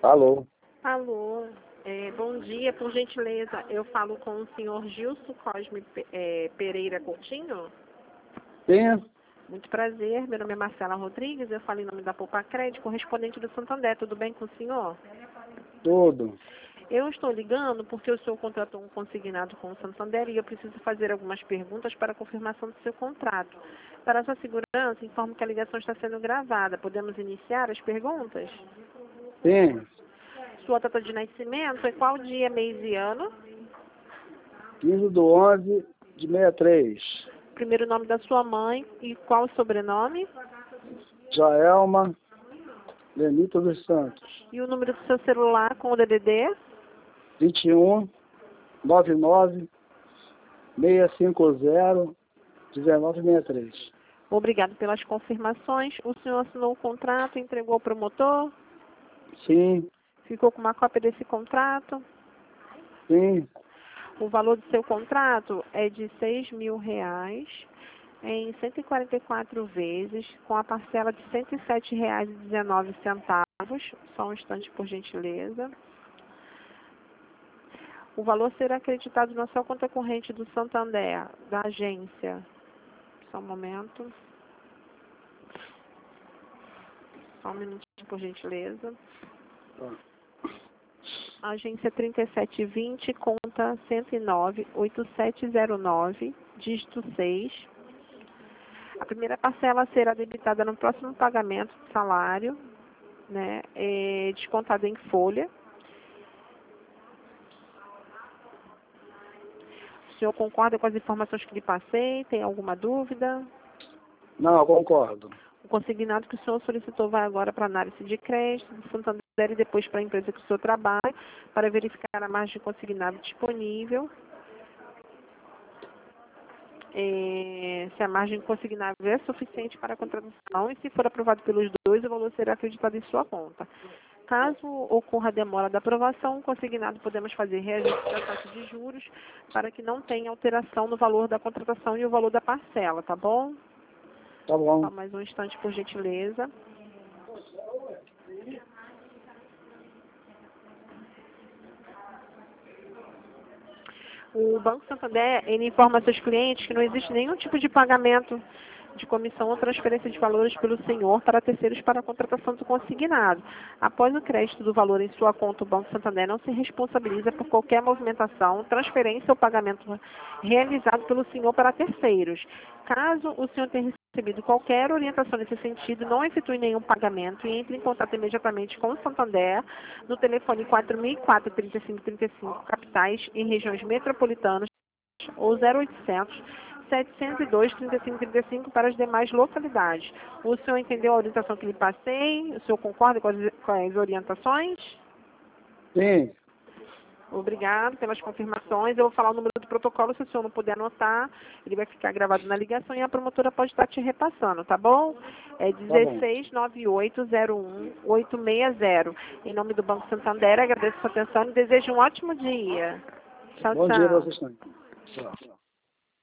Alô? Alô, bom dia, por gentileza, eu falo com o senhor Gilson Cosme Pereira Coutinho? Sim, Muito prazer, meu nome é Marcela Rodrigues, eu falo em nome da Poupa Crédito, correspondente do Santander, tudo bem com o senhor? tudo. Eu estou ligando porque o senhor contratou um consignado com o Santander e eu preciso fazer algumas perguntas para a confirmação do seu contrato. Para sua segurança, informo que a ligação está sendo gravada. Podemos iniciar as perguntas? Sim, Sua data de nascimento é qual dia, mês e ano? 15/11/63. Primeiro nome da sua mãe e qual o sobrenome? Jaelma Lenita dos Santos. E o número do seu celular com o DDD? 21/99/650/1963. Obrigado pelas confirmações. O senhor assinou o contrato, entregou ao promotor? Sim, Ficou com uma cópia desse contrato? sim, O valor do seu contrato é de R$ 6.000 em 144 vezes, com a parcela de R$ 107,19. Só um instante, por gentileza. O valor será acreditado na sua conta corrente do Santander, da agência. Só um momento. Só um minutinho, por gentileza. Agência 3720, conta 109-8709, dígito 6. A primeira parcela será debitada no próximo pagamento do salário, né, descontado em folha. O senhor concorda com as informações que lhe passei? Tem alguma dúvida? não, eu concordo. O consignado que o senhor solicitou vai agora para análise de crédito do Santander e depois para a empresa que o senhor trabalha, para verificar a margem consignada disponível. Se a margem consignável é suficiente para a contratação e se for aprovado pelos dois, o valor será acreditado em sua conta. Caso ocorra a demora da aprovação, o consignado podemos fazer reajuste da taxa de juros para que não tenha alteração no valor da contratação e o valor da parcela, tá bom? Tá bom. Só mais um instante, por gentileza. O Banco Santander, ele informa a seus clientes que não existe nenhum tipo de pagamento de comissão ou transferência de valores pelo senhor para terceiros para a contratação do consignado. Após o crédito do valor em sua conta, o Banco Santander não se responsabiliza por qualquer movimentação, transferência ou pagamento realizado pelo senhor para terceiros. Caso o senhor tenha recebido qualquer orientação nesse sentido, não efetue nenhum pagamento e entre em contato imediatamente com o Santander no telefone 4004-3535, capitais e regiões metropolitanas, ou 0800 702-3535 para as demais localidades. O senhor entendeu a orientação que lhe passei? O senhor concorda com as orientações? Sim, Obrigado pelas confirmações. Eu vou falar o número do protocolo, se o senhor não puder anotar, ele vai ficar gravado na ligação e a promotora pode estar te repassando, tá bom? É tá bom. 1698-01860. Em nome do Banco Santander, agradeço a sua atenção e desejo um ótimo dia. Tchau, Bom dia pra tchau. vocês também. Tchau.